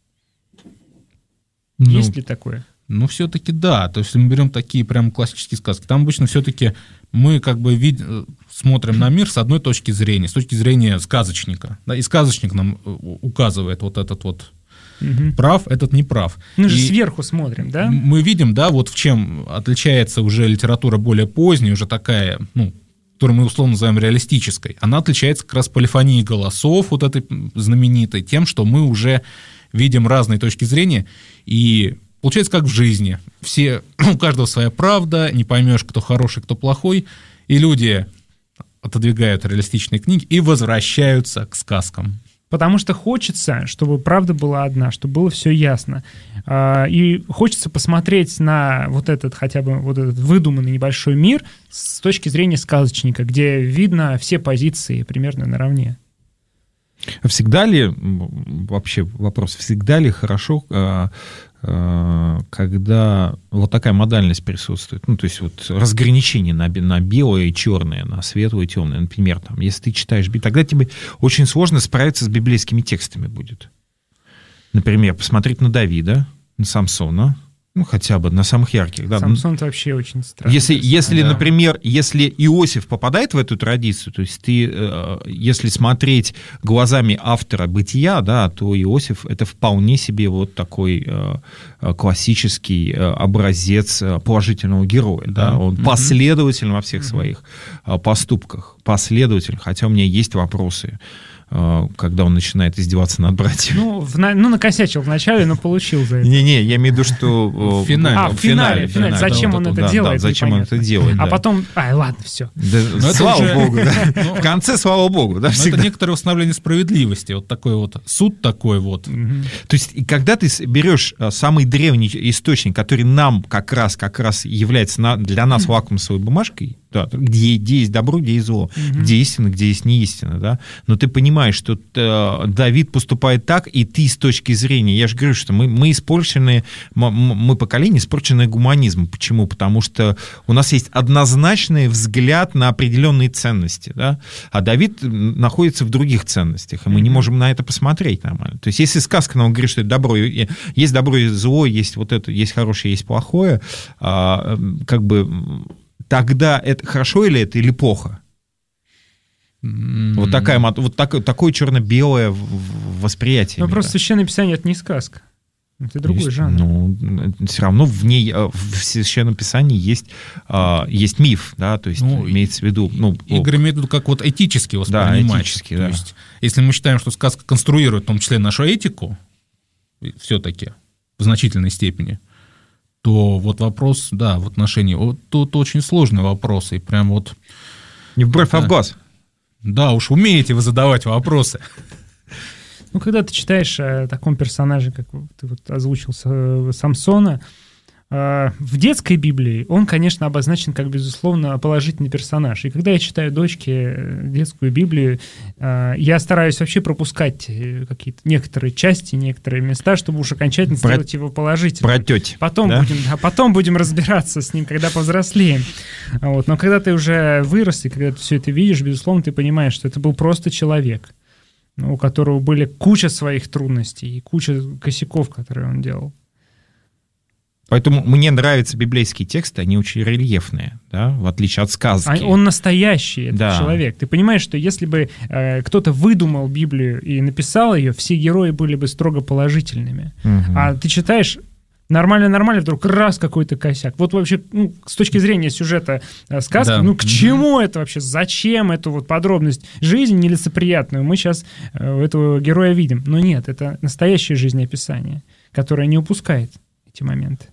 Ну, есть ли такое? Ну, все-таки да. То есть, если мы берем такие прям классические сказки, там обычно все-таки мы как бы вид... смотрим на мир с одной точки зрения, с точки зрения сказочника. Да, и сказочник нам указывает вот этот вот угу. прав, этот не прав. Мы же и сверху смотрим, да? Мы видим, да, вот в чем отличается уже литература более поздняя, уже такая, ну, которую мы условно называем реалистической. Она отличается как раз полифонией голосов, вот этой знаменитой, тем, что мы уже видим разные точки зрения, и получается как в жизни. Все, у каждого своя правда, не поймешь, кто хороший, кто плохой, и люди отодвигают реалистичные книги и возвращаются к сказкам. Потому что хочется, чтобы правда была одна, чтобы было все ясно. И хочется посмотреть на вот этот хотя бы вот этот выдуманный небольшой мир с точки зрения сказочника, где видно все позиции примерно наравне. Всегда ли, вообще вопрос, всегда ли хорошо, когда вот такая модальность присутствует, ну, то есть вот разграничение на, на белое и черное, на светлое и темное, например, там, если ты читаешь, тогда тебе очень сложно справиться с библейскими текстами будет. Например, посмотреть на Давида, на Самсона, ну, хотя бы на самых ярких. Да. Самсон вообще очень странный. Если, если да. например, если Иосиф попадает в эту традицию, то есть ты, если смотреть глазами автора «Бытия», да, то Иосиф — это вполне себе вот такой классический образец положительного героя. Да. Да. Он mm-hmm. последователен во всех mm-hmm. своих поступках. Последователен, хотя у меня есть вопросы, когда он начинает издеваться над братьями. Ну, в, ну накосячил вначале, но получил за это. Не-не, я имею в виду, что... В финале. А, в финале, в финале. финале. Зачем да, он это да, делает, да, зачем непонятно. он это делает, А да. потом... Ай, ладно, все. Да, слава уже... богу, да. В конце, слава богу. Да, это некоторое установление справедливости. Вот такой вот суд такой вот. Угу. То есть, когда ты берешь самый древний источник, который нам как раз, как раз является на, для нас лакмусовой бумажкой, да, где, где есть добро, где есть зло, угу. где истина, где есть неистина, да, но ты понимаешь, что Давид поступает так, и ты с точки зрения, я же говорю, что мы, мы испорченные, мы, мы поколение испорченное гуманизмом. Почему? Потому что у нас есть однозначный взгляд на определенные ценности, да, а Давид находится в других ценностях, и мы не можем на это посмотреть нормально. То есть, если сказка нам говорит, что это добро, есть добро и зло, есть вот это, есть хорошее, есть плохое, как бы тогда это хорошо или это, или плохо? Mm-hmm. Вот, такая, вот так, такое черно-белое восприятие. Но просто Священное Писание — это не сказка. Это другой есть, жанр. Ну, все равно в ней, в Священном Писании есть, есть миф, да, то есть ну, имеется в виду... Ну, Игорь имеет в виду, как вот этически воспринимать. Да, этически, то да. есть, если мы считаем, что сказка конструирует в том числе нашу этику, все-таки в значительной степени, то вот вопрос, да, в отношении... Вот тут очень сложный вопрос, и прям вот... Не в бровь, а в глаз. Да, уж умеете вы задавать вопросы. Ну, когда ты читаешь о таком персонаже, как ты вот озвучил Самсона, в детской Библии он, конечно, обозначен как, безусловно, положительный персонаж. И когда я читаю дочке детскую Библию, я стараюсь вообще пропускать какие-то некоторые части, некоторые места, чтобы уж окончательно про... сделать его положительным. Про теть. Потом, да? будем, а потом будем разбираться с ним, когда повзрослеем. Вот. Но когда ты уже вырос, и когда ты все это видишь, безусловно, ты понимаешь, что это был просто человек, у которого были куча своих трудностей и куча косяков, которые он делал. Поэтому мне нравятся библейские тексты, они очень рельефные, да, в отличие от сказки. Он настоящий, этот да. человек. Ты понимаешь, что если бы э, кто-то выдумал Библию и написал ее, все герои были бы строго положительными. Угу. А ты читаешь нормально-нормально, вдруг раз какой-то косяк. Вот вообще, ну, с точки зрения сюжета э, сказки, да. ну, к чему mm-hmm. это вообще? Зачем эту вот подробность? Жизнь нелицеприятную мы сейчас э, у этого героя видим. Но нет, это настоящее жизнеописание, которое не упускает эти моменты.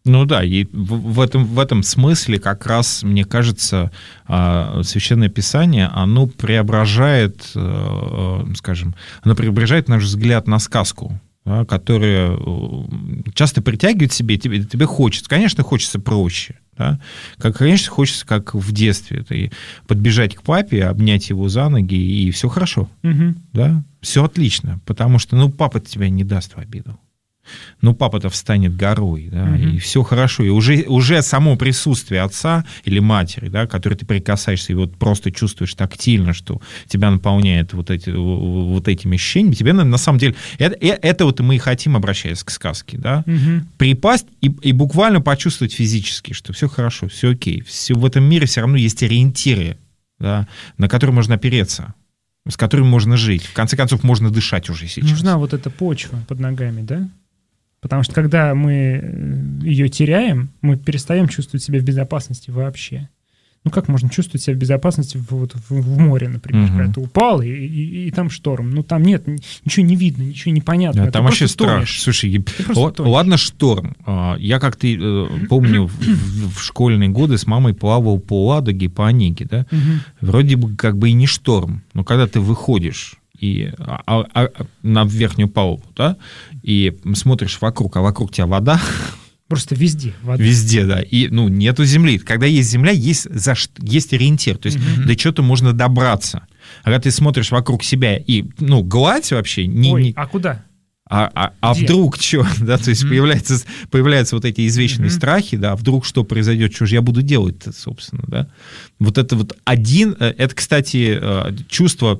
Ну да, и в, в, этом, в этом смысле как раз, мне кажется, Священное Писание, оно преображает, скажем, оно преображает наш взгляд на сказку, да, которая часто притягивает себе, тебе, тебе хочется, конечно, хочется проще. Да? Как, конечно, хочется, как в детстве, ты подбежать к папе, обнять его за ноги, и все хорошо. Угу. Да? Все отлично, потому что ну, папа тебя не даст в обиду. Ну, папа-то встанет горой, да, угу. и все хорошо. И уже, уже само присутствие отца или матери, да, которой ты прикасаешься, и вот просто чувствуешь тактильно, что тебя наполняет вот, эти, вот этими ощущениями, тебе на, на самом деле... Это, это вот мы и хотим, обращаясь к сказке, да, угу. припасть и, и буквально почувствовать физически, что все хорошо, все окей. Все, в этом мире все равно есть ориентиры, да, на которые можно опереться, с которыми можно жить. В конце концов, можно дышать уже сейчас. Нужна вот эта почва под ногами, да? Потому что когда мы ее теряем, мы перестаем чувствовать себя в безопасности вообще. Ну как можно чувствовать себя в безопасности в, вот, в, в море, например, угу. когда ты упал, и, и, и там шторм. Ну там нет, ничего не видно, ничего не понятно. Да, там вообще страх. Слушай, л- ладно шторм. Я как-то помню в, в школьные годы с мамой плавал по Ладоге, по Онеге, да? Угу. Вроде бы как бы и не шторм, но когда ты выходишь и, а, а, на верхнюю палубу, да, и смотришь вокруг, а вокруг тебя вода. Просто везде вода. Везде, да. И, ну, нету земли. Когда есть земля, есть, за, есть ориентир. То есть mm-hmm. до чего-то можно добраться. А когда ты смотришь вокруг себя и, ну, гладь вообще... Не, Ой, не... а куда? А, а, а вдруг что, да, то есть mm-hmm. появляются, появляются вот эти извечные mm-hmm. страхи, да, вдруг что произойдет, что же я буду делать-то, собственно, да. Вот это вот один, это, кстати, чувство,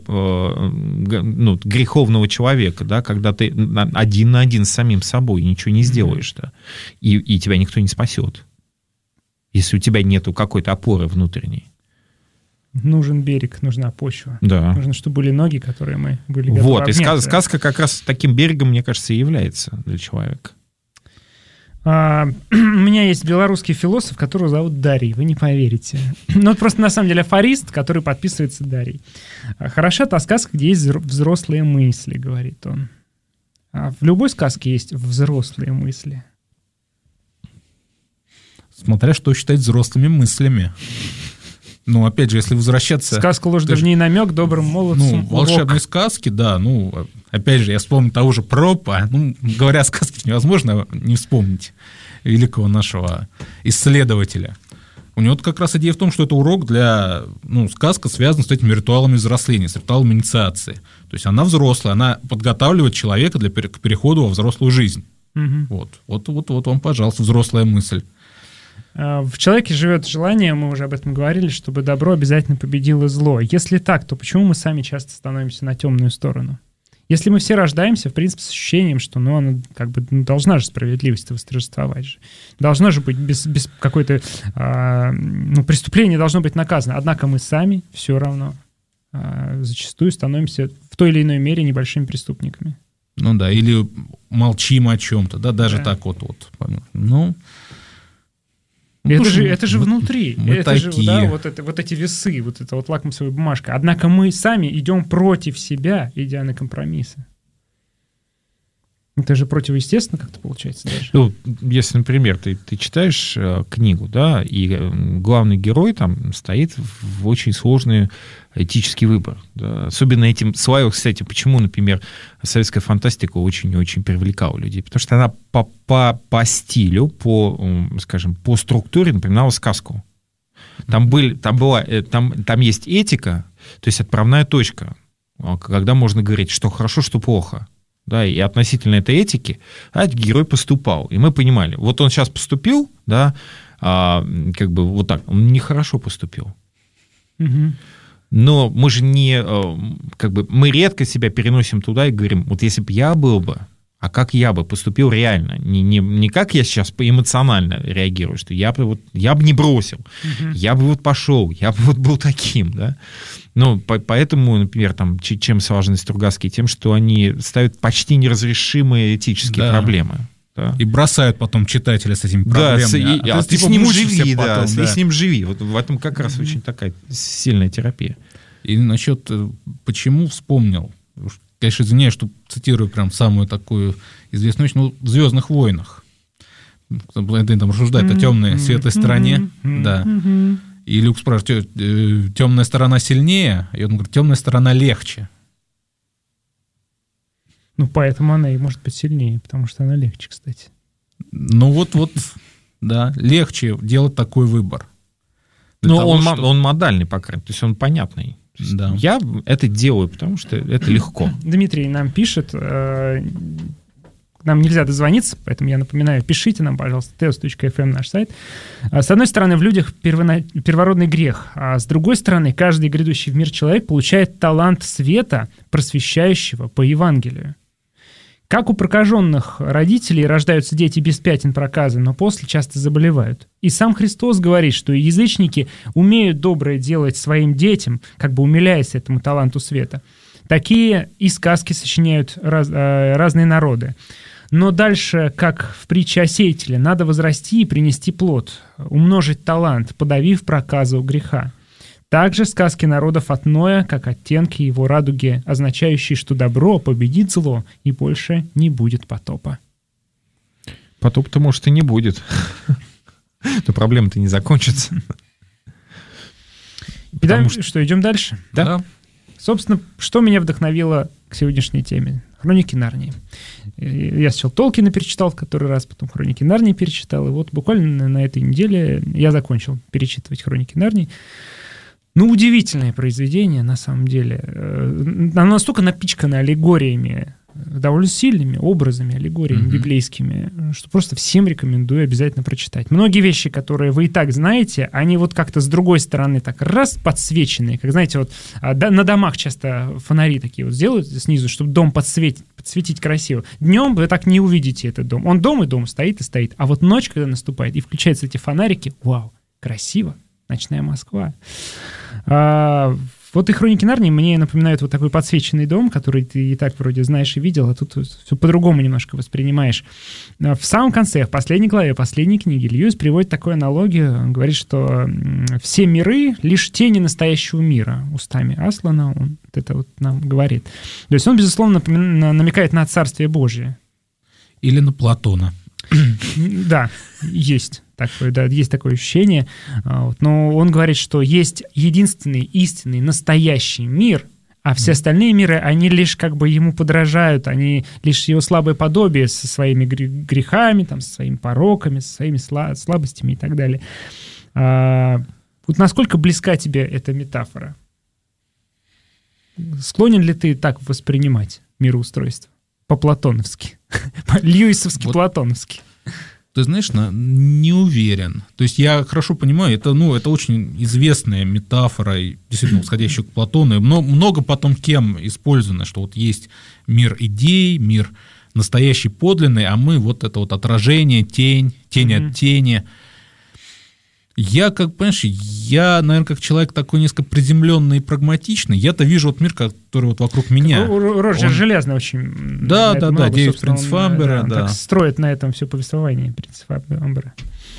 ну, греховного человека, да, когда ты один на один с самим собой ничего не сделаешь, mm-hmm. да, и, и тебя никто не спасет, если у тебя нету какой-то опоры внутренней. Нужен берег, нужна почва. Да. Нужно, чтобы были ноги, которые мы были готовы Вот, обняться. И сказ, сказка как раз таким берегом, мне кажется, и является для человека. А, у меня есть белорусский философ, которого зовут Дарий, вы не поверите. Ну, это просто, на самом деле, афорист, который подписывается Дарий. Хороша та сказка, где есть взрослые мысли, говорит он. А в любой сказке есть взрослые мысли. Смотря что считать взрослыми мыслями. Ну, опять же, если возвращаться... Сказка «Ложь да в ней намек» добрым молодцам. Ну, волшебные сказки, да, ну, опять же, я вспомню того же Пропа. Ну, говоря о сказке, невозможно не вспомнить великого нашего исследователя. У него как раз идея в том, что это урок для... Ну, сказка связана с этими ритуалами взросления, с ритуалом инициации. То есть она взрослая, она подготавливает человека для, к переходу во взрослую жизнь. Угу. Вот, вот, вот, вот вам, пожалуйста, взрослая мысль. В человеке живет желание, мы уже об этом говорили, чтобы добро обязательно победило зло. Если так, то почему мы сами часто становимся на темную сторону? Если мы все рождаемся, в принципе, с ощущением, что ну, она как бы ну, должна же справедливость восторжествовать же. Должно же быть без, без какой-то... А, ну, преступление должно быть наказано. Однако мы сами все равно а, зачастую становимся в той или иной мере небольшими преступниками. Ну да, или молчим о чем-то, да, даже да. так вот. вот. Ну... Это, ну, же, это же внутри, мы это такие. же да, вот, это, вот эти весы, вот это вот лакмусовая бумажка. Однако мы сами идем против себя, идя на компромиссы. Это же противоестественно как-то получается даже. Ну, если, например, ты, ты читаешь э, книгу, да, и главный герой там стоит в очень сложный этический выбор. Да. Особенно этим славилась, кстати, почему, например, советская фантастика очень-очень привлекала людей. Потому что она по, по, по стилю, по, скажем, по структуре напоминала сказку. Там, были, там, была, там, там есть этика, то есть отправная точка, когда можно говорить, что хорошо, что плохо. Да, и относительно этой этики а, герой поступал. И мы понимали, вот он сейчас поступил, да, а, как бы вот так, он нехорошо поступил. Угу. Но мы же не, как бы, мы редко себя переносим туда и говорим, вот если бы я был бы, а как я бы поступил реально, не, не, не как я сейчас эмоционально реагирую, что я бы, вот, я бы не бросил, угу. я бы вот пошел, я бы вот был таким, да. Ну, по, поэтому, например, там, чем сложны Стругацкие? Тем, что они ставят почти неразрешимые этические да. проблемы. Да. И бросают потом читателя с этими проблемами. Да, а, а, а ты, ты с ним живи, потом, да, да. Ты с ним живи. Вот в этом как раз mm-hmm. очень такая сильная терапия. И насчет, почему вспомнил, конечно, извиняюсь, что цитирую прям самую такую известную вещь, ну, в «Звездных войнах». Они там рассуждают о темной, светлой стороне. Да. И Люк спрашивает, темная сторона сильнее? И он говорит, темная сторона легче. Ну, поэтому она и может быть сильнее, потому что она легче, кстати. Ну, вот-вот, да, легче делать такой выбор. Ну, он, что... он модальный, по крайней мере, то есть он понятный. Да. Я это делаю, потому что это легко. Дмитрий нам пишет... Э- Нам нельзя дозвониться, поэтому я напоминаю, пишите нам, пожалуйста, теос точка эф эм наш сайт. С одной стороны, в людях первона... первородный грех, а с другой стороны, каждый грядущий в мир человек получает талант света, просвещающего по Евангелию. Как у прокаженных родителей рождаются дети без пятен проказа, но после часто заболевают. И сам Христос говорит, что язычники умеют доброе делать своим детям, как бы умиляясь этому таланту света. Такие и сказки сочиняют раз... разные народы. Но дальше, как в притче о сеятеле, надо возрасти и принести плод, умножить талант, подавив проказу греха. Также сказки народов от Ноя, как оттенки его радуги, означающие, что добро победит зло, и больше не будет потопа. Потоп-то, может, и не будет. Но проблема-то не закончится. Что, идем дальше? Да. Собственно, что меня вдохновило к сегодняшней теме? Хроники Нарнии. Я сначала Толкина перечитал в который раз, потом Хроники Нарнии перечитал. И вот буквально на этой неделе я закончил перечитывать Хроники Нарнии. Ну, удивительное произведение, на самом деле. Оно настолько напичкано аллегориями, довольно сильными образами, аллегориями mm-hmm. библейскими, что просто всем рекомендую обязательно прочитать. Многие вещи, которые вы и так знаете, они вот как-то с другой стороны так раз подсвеченные, как, знаете, вот на домах часто фонари такие вот сделают снизу, чтобы дом подсветить, подсветить красиво. Днем вы так не увидите этот дом. Он дом и дом стоит и стоит. А вот ночь, когда наступает, и включаются эти фонарики, вау, красиво. Ночная Москва. А, вот и «Хроники Нарнии» мне напоминают вот такой подсвеченный дом, который ты и так вроде знаешь и видел, а тут все по-другому немножко воспринимаешь. В самом конце, в последней главе, последней книги, Льюис приводит такую аналогию. Он говорит, что все миры — лишь тени настоящего мира. Устами Аслана он это вот нам говорит. То есть он, безусловно, намекает на Царствие Божие. Или на Платона. Да, есть такое, да, есть такое ощущение. Но он говорит, что есть единственный истинный настоящий мир, а все остальные миры, они лишь как бы ему подражают, они лишь его слабое подобие со своими грехами, там, со своими пороками, со своими слабостями и так далее. Вот насколько близка тебе эта метафора? Склонен ли ты так воспринимать мироустройство? По-платоновски. Льюисовски, вот, платоновски. Ты знаешь, не уверен. То есть я хорошо понимаю, это, ну, это очень известная метафора, действительно восходящая к Платону. Много потом кем использовано, что вот есть мир идей, мир настоящий, подлинный, а мы вот это вот отражение, тень, тень mm-hmm. от тени. Я, как, понимаешь, я, наверное, как человек такой несколько приземленный и прагматичный, я-то вижу вот мир, который вот вокруг меня. Роджер он... Железный очень... Да, да, да, девять принцев Амбера, да. да. Так строит на этом все повествование принцев Амбера.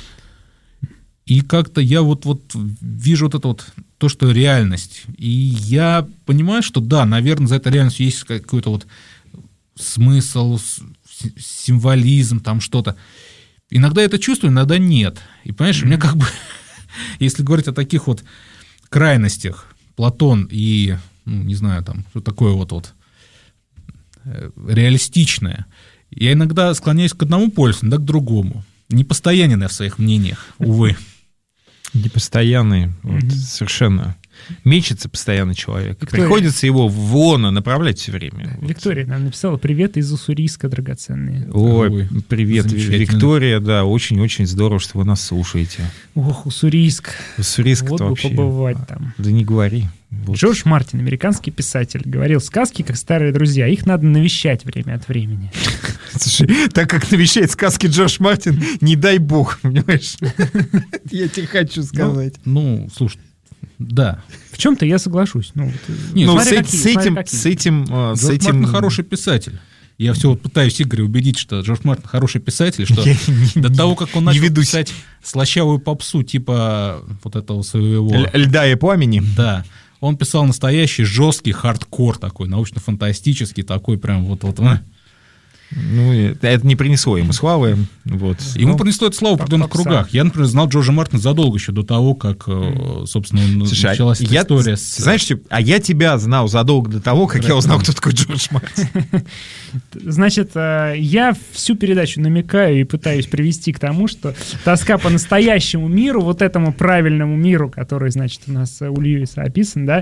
И как-то я вот, вот вижу вот это вот, то, что реальность. И я понимаю, что да, наверное, за этой реальностью есть какой-то вот смысл, символизм, там что-то. Иногда это чувствую, иногда нет. И, понимаешь, mm-hmm. у меня как бы, если говорить о таких вот крайностях, Платон и, ну, не знаю, там, что такое вот, вот реалистичное, я иногда склоняюсь к одному полюсу, иногда к другому. Непостоянен я в своих мнениях, увы. Непостоянный, вот, mm-hmm. совершенно. Мечется постоянно человек. Виктория. Приходится его в ООН направлять все время. Виктория вот. Нам написала: привет из Уссурийска, драгоценные. Ой, Ой привет, Виктория, да, очень-очень здорово, что вы нас слушаете. Ох, Уссурийск. Уссурийск вот бы вообще. Побывать там. Да не говори. Вот. Джордж Мартин, американский писатель, говорил: сказки как старые друзья, их надо навещать время от времени. Слушай, так как навещает сказки Джордж Мартин, не дай бог, понимаешь? Я тебе хочу сказать. Ну, слушай, да. В чем-то я соглашусь. Ну, Нет, ну, с, какие, с этим... С этим Джордж с этим... Мартин хороший писатель. Я все вот пытаюсь Игоря убедить, что Джордж Мартин хороший писатель, что я до не, того, как он начал писать слащавую попсу типа вот этого своего... «Льда и пламени». Да. Он писал настоящий жесткий хардкор такой, научно-фантастический, такой прям вот... вот. Ну, это не принесло ему славы. Вот. Ему ну, принесло это славу в определенных кругах. Я, например, знал Джорджа Мартина задолго еще до того, как, собственно, Слушай, началась эта я, история. С... Знаешь, а я тебя знал задолго до того, как да, я узнал, кто такой Джордж Мартин. Значит, я всю передачу намекаю и пытаюсь привести к тому, что тоска по настоящему миру, вот этому правильному миру, который, значит, у нас у Льюиса описан, да,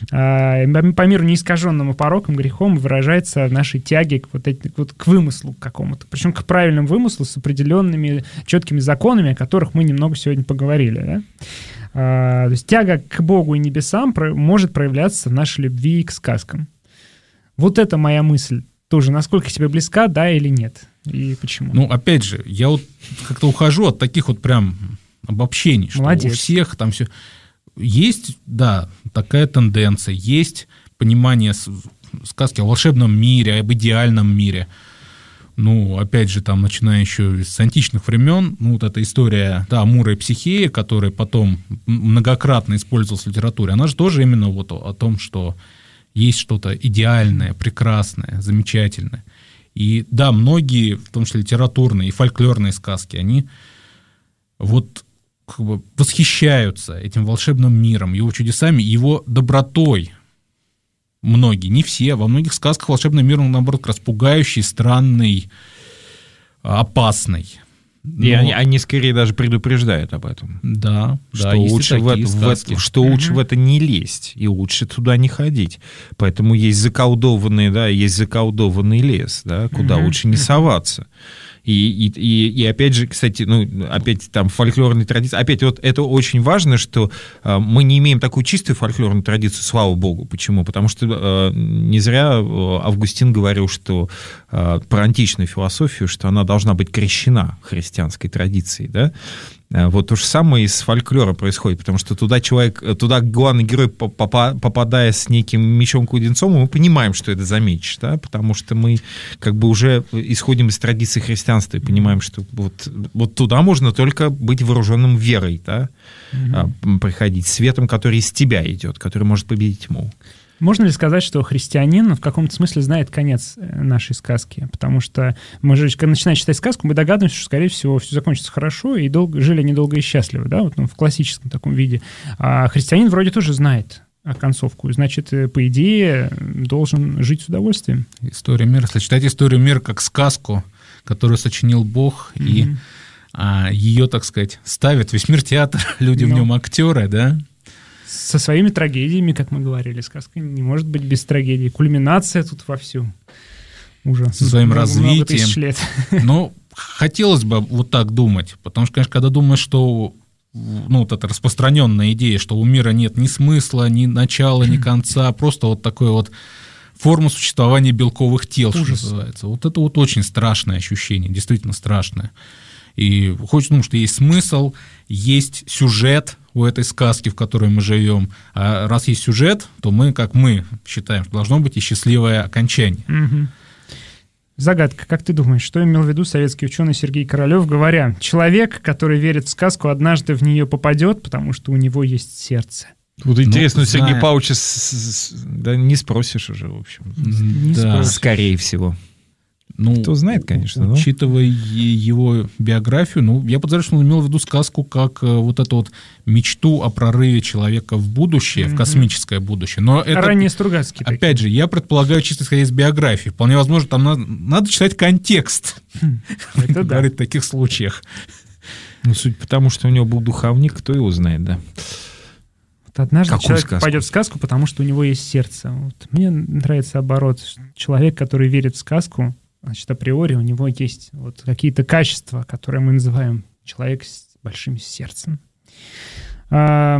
по миру неискаженному пороком, грехом, выражается в нашей тяге к, вот эти, вот, к вымыслу какому-то. Причем к правильному вымыслу с определенными четкими законами, о которых мы немного сегодня поговорили. Да? А, то есть тяга к Богу и небесам про- может проявляться в нашей любви к сказкам. Вот это моя мысль тоже. Насколько тебе близка, да или нет? И почему? Ну, опять же, я вот как-то ухожу от таких вот прям обобщений, что Молодец. У всех там все... Есть, да, такая тенденция, есть понимание сказки о волшебном мире, об идеальном мире. Ну, опять же, там, начиная еще с античных времен, ну, вот эта история, да, Амура и Психея, которая потом многократно использовалась в литературе, она же тоже именно вот о том, что есть что-то идеальное, прекрасное, замечательное. И да, многие, в том числе литературные и фольклорные сказки, они вот как бы восхищаются этим волшебным миром, его чудесами, его добротой. Многие, не все. Во многих сказках волшебный мир, он, наоборот, распугающий, странный, опасный. Но... И они, они скорее даже предупреждают об этом. Да, что да, лучше, в это, в это, что лучше uh-huh. в это не лезть, и лучше туда не ходить. Поэтому есть заколдованный, да, есть заколдованный лес, да, куда uh-huh. лучше не соваться. И, и, и, и опять же, кстати, ну, опять там фольклорные традиции, опять вот это очень важно, что э, мы не имеем такую чистую фольклорную традицию, слава богу. Почему? Потому что э, не зря Августин говорил, что э, про античную философию, что она должна быть крещена христианской традицией, да? Вот то же самое и с фольклора происходит, потому что туда человек, туда главный герой, попадая с неким мечом-кузнецом, мы понимаем, что это за меч, да, потому что мы как бы уже исходим из традиции христианства и понимаем, что вот, вот туда можно только быть вооруженным верой, да, угу. приходить светом, который из тебя идет, который может победить тьму. Можно ли сказать, что христианин в каком-то смысле знает конец нашей сказки? Потому что мы же, когда начинаем читать сказку, мы догадываемся, что, скорее всего, все закончится хорошо, и долго, жили недолго и счастливо, да, вот, ну, в классическом таком виде. А христианин вроде тоже знает концовку, значит, по идее, должен жить с удовольствием. История мира. Если читать историю мира как сказку, которую сочинил Бог, mm-hmm. и а, ее, так сказать, ставит весь мир театр, люди Но... в нем актеры, да, со своими трагедиями, как мы говорили, сказка не может быть без трагедии. Кульминация тут вовсю. Ужас. Со своим много, развитием. Много лет. Но хотелось бы вот так думать, потому что, конечно, когда думаешь, что ну, вот эта распространенная идея, что у мира нет ни смысла, ни начала, ни конца, просто вот такой вот форма существования белковых тел, Ужас. Что называется. Вот это вот очень страшное ощущение, действительно страшное. И хочется, ну, что есть смысл, есть сюжет у этой сказки, в которой мы живем. А раз есть сюжет, то мы, как мы считаем, что должно быть и счастливое окончание. Угу. Загадка. Как ты думаешь, что имел в виду советский ученый Сергей Королёв, говоря: человек, который верит в сказку, однажды в нее попадет, потому что у него есть сердце? Вот интересно, ну, Сергей Павловича да, не спросишь уже, в общем. Не да. спросишь. Скорее всего. Ну, кто знает, конечно. Учитывая да? его биографию, ну, я подозреваю, что он имел в виду сказку как вот эту вот мечту о прорыве человека в будущее, mm-hmm. в космическое будущее. Но это, ранее Стругацкий. Опять такие. же, я предполагаю, чисто исходя из биографии. Вполне возможно, там надо, надо читать контекст. Это да. Говорит в таких случаях. Ну, суть потому, что у него был духовник, кто его знает, да. Однажды Какую человек сказку? пойдет в сказку, потому что у него есть сердце. Вот. Мне нравится оборот. Человек, который верит в сказку, значит, априори у него есть вот какие-то качества, которые мы называем человек с большим сердцем. А,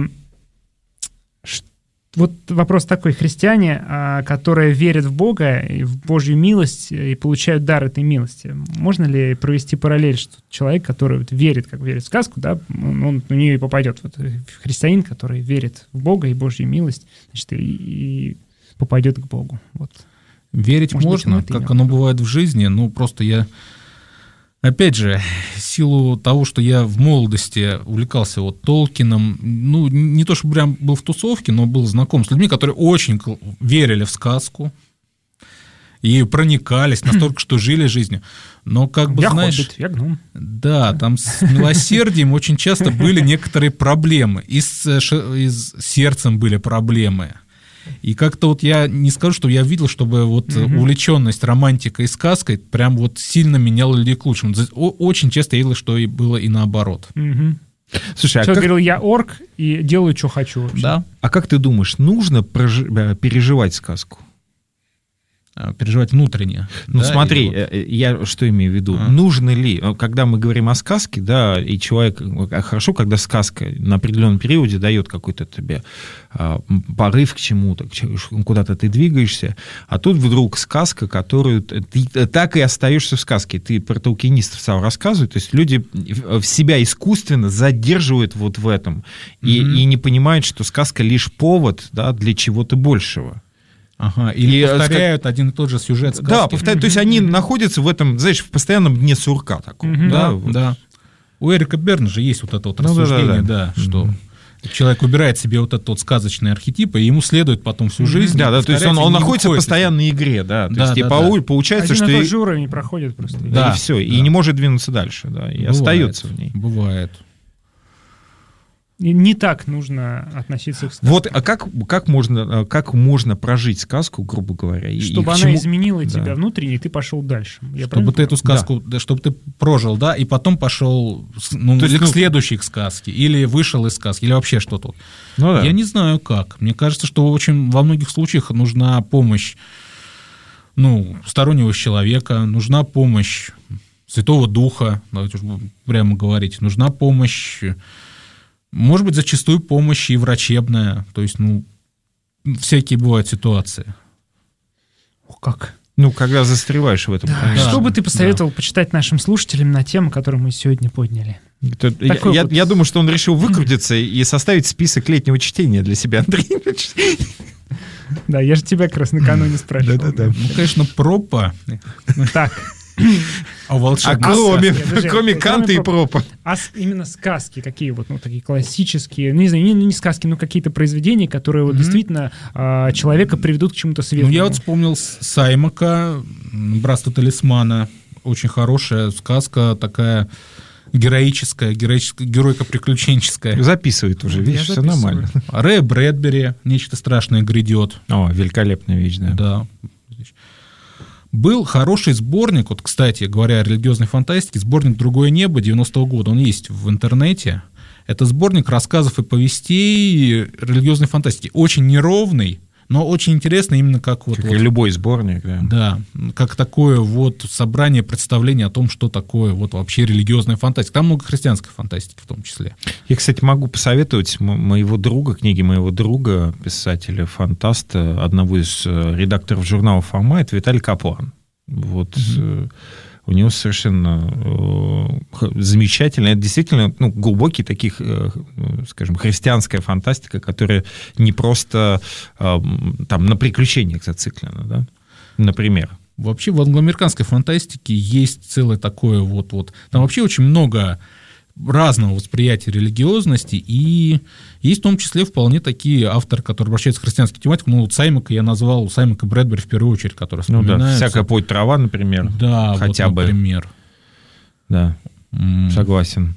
ш, вот вопрос такой. Христиане, а, которые верят в Бога и в Божью милость и получают дар этой милости, можно ли провести параллель, что человек, который вот верит, как верит в сказку, да, он, он в нее и попадет. Вот христианин, который верит в Бога и Божью милость, значит, и, и попадет к Богу. Вот. Верить Может можно, быть, как оно бывает в жизни, ну, просто я, опять же, в силу того, что я в молодости увлекался вот Толкином, ну, не то, чтобы прям был в тусовке, но был знаком с людьми, которые очень верили в сказку, и проникались, настолько, что жили жизнью. Но, как бы, я знаешь... хоббит, я гном. Да, там с милосердием очень часто были некоторые проблемы. И с, и с сердцем были проблемы. И как-то вот я не скажу, что я видел, чтобы вот mm-hmm. увлеченность романтикой и сказкой прям вот сильно меняла людей к лучшему. Очень часто я видел, что и было и наоборот. Mm-hmm. Слушай, а как... как... говорил, я орк и делаю, что хочу вообще. Да. А как ты думаешь, нужно прож... переживать сказку? Переживать внутренне. Ну, да, смотри, вот... я что имею в виду? А. Нужно ли, когда мы говорим о сказке, да, и человек, хорошо, когда сказка на определенном периоде дает какой-то тебе а, порыв к чему-то, куда-то ты двигаешься, а тут вдруг сказка, которую ты так и остаешься в сказке. Ты про толкинистов стал рассказывать, то есть люди в себя искусственно задерживают вот в этом mm-hmm. и, и не понимают, что сказка лишь повод, да, для чего-то большего. Ага, или и повторяют как... один и тот же сюжет сказки. Да, повторяют, mm-hmm. то есть они mm-hmm. находятся в этом, знаешь, в постоянном дне сурка таком. Mm-hmm. Да, да, вот. да. У Эрика Берна же есть вот это вот ну, рассуждение, да, да, да. да, что mm-hmm. человек убирает себе вот этот вот сказочный архетип, и ему следует потом всю жизнь. Да, да, то есть он, он находится в постоянной игре, да. То да, есть да, и да. получается, один что... Один и тот же уровень проходит просто. Да, да и все, да. и не может двинуться дальше, да, и бывает, остается в ней. Бывает. Не так нужно относиться к сказке. Вот, а как, как, можно, как можно прожить сказку, грубо говоря? И, чтобы и она чему... изменила да. тебя внутренне, и ты пошел дальше. Я чтобы ты эту сказку, да. Да, чтобы ты прожил, да, и потом пошел ну, То есть, к ну... следующей к сказке, или вышел из сказки, или вообще что-то. Ну, да. Я не знаю как. Мне кажется, что очень во многих случаях нужна помощь ну, стороннего человека, нужна помощь Святого Духа, давайте прямо говорить, нужна помощь... Может быть, зачастую помощь и врачебная. То есть, ну, всякие бывают ситуации. О, как? Ну, когда застреваешь в этом. Да. Что бы ты посоветовал да. почитать нашим слушателям на тему, которую мы сегодня подняли? Это, я, я, я думаю, что он решил выкрутиться и составить список летнего чтения для себя, Андрей. Да, я же тебя как раз накануне спрашивал. Да-да-да. Ну, конечно, пропа. Так. А волшебник. А кроме, сказки, кроме Канта и пропа. А именно сказки какие вот, ну, такие классические, ну, не знаю, не, не сказки, но какие-то произведения, которые вот, mm-hmm. действительно а, человека приведут к чему-то светлому. Ну, я вот вспомнил Саймака, «Братство талисмана». Очень хорошая сказка, такая героическая, героическая геройко-приключенческая. Записывает уже, видишь, все нормально. Рэя Брэдбери «Нечто страшное грядет». О, великолепная вещь, да. Да. Был хороший сборник, вот, кстати, говоря о религиозной фантастике, сборник «Другое небо» девяностого года, он есть в интернете. Это сборник рассказов и повестей религиозной фантастики. Очень неровный, но очень интересный именно как вот... Как вот, любой сборник, да. Да, как такое вот собрание представления о том, что такое вот вообще религиозная фантастика. Там много христианской фантастики в том числе. Я, кстати, могу посоветовать моего друга, книги моего друга, писателя, фантаста, одного из редакторов журнала «Форма», это Виталий Каплан. Вот... Mm-hmm. У него совершенно э, замечательно, это действительно ну, глубокий таких, э, скажем, христианская фантастика, которая не просто э, там на приключениях зациклена, да, например. Вообще в англоамериканской фантастике есть целое такое вот-вот, там вообще очень много разного восприятия религиозности, и есть в том числе вполне такие авторы, которые обращаются к христианской тематике. Ну, вот Саймака я назвал, Саймака Брэдбери в первую очередь, который вспоминается. Ну да, «Всякая плоть трава», например. Да, хотя вот, бы. например. Да, mm. согласен.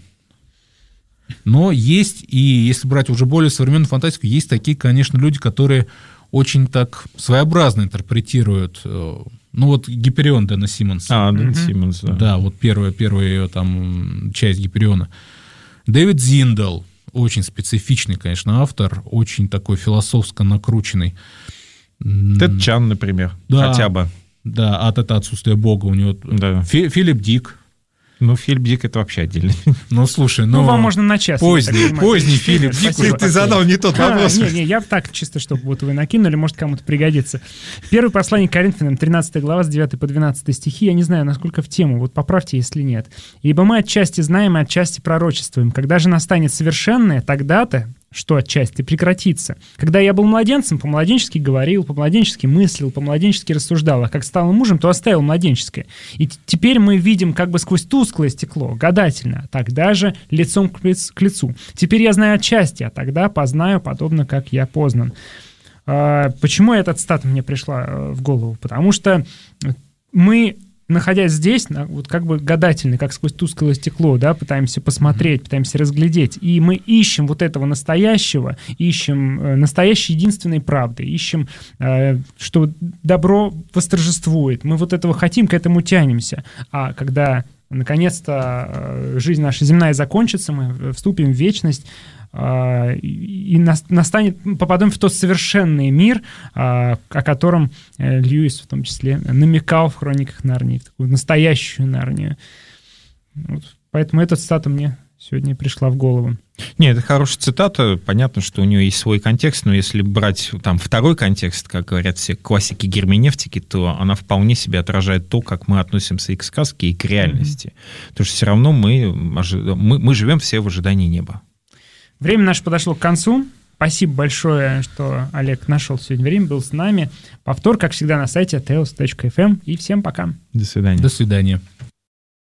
Но есть, и если брать уже более современную фантастику, есть такие, конечно, люди, которые очень так своеобразно интерпретируют. Ну, вот «Гиперион» Дэна Симмонса. А, Дэн mm-hmm. Симмонс, да. Да, вот первая, первая ее там часть «Гипериона». Дэвид Зиндал, очень специфичный, конечно, автор, очень такой философско накрученный. Тед Чан, например, да, хотя бы. Да, от это отсутствие Бога у него. Да. Фи- Филипп Дик. Ну, Филипп Дик — это вообще отдельно. Ну, слушай, ну... Ну, вам можно на час. Поздний, поздний Филипп Дик. Ты задал не тот вопрос. Не, не, я так чисто, чтобы вот вы накинули, может, кому-то пригодится. Первое послание к Коринфянам, тринадцатая глава, с девятого по двенадцатый стихи. Я не знаю, насколько в тему, вот поправьте, если нет. «Ибо мы отчасти знаем и отчасти пророчествуем. Когда же настанет совершенное, тогда-то, что отчасти прекратится. Когда я был младенцем, по-младенчески говорил, по-младенчески мыслил, по-младенчески рассуждал, а как стал мужем, то оставил младенческое. И т- теперь мы видим как бы сквозь тусклое стекло, гадательно, тогда же лицом к, лиц- к лицу. Теперь я знаю отчасти, а тогда познаю, подобно как я познан». Почему эта цитата мне пришла в голову? Потому что мы, находясь здесь, вот как бы гадательно, как сквозь тусклое стекло, да, пытаемся посмотреть, пытаемся разглядеть, и мы ищем вот этого настоящего, ищем настоящей единственной правды, ищем, что добро восторжествует. Мы вот этого хотим, к этому тянемся. А когда наконец-то жизнь наша земная закончится, мы вступим в вечность, и настанет, попадем в тот совершенный мир, о котором Льюис в том числе намекал в «Хрониках Нарнии», в такую настоящую Нарнию. Вот. Поэтому эта цитата мне сегодня пришла в голову. Нет, это хорошая цитата. Понятно, что у нее есть свой контекст, но если брать там второй контекст, как говорят все классики герменевтики, то она вполне себе отражает то, как мы относимся и к сказке, и к реальности. Mm-hmm. Потому что все равно мы, мы, мы живем все в ожидании неба. Время наше подошло к концу. Спасибо большое, что Олег нашел сегодня время, был с нами. Повтор, как всегда, на сайте теос точка эф эм. И всем пока. До свидания. До свидания.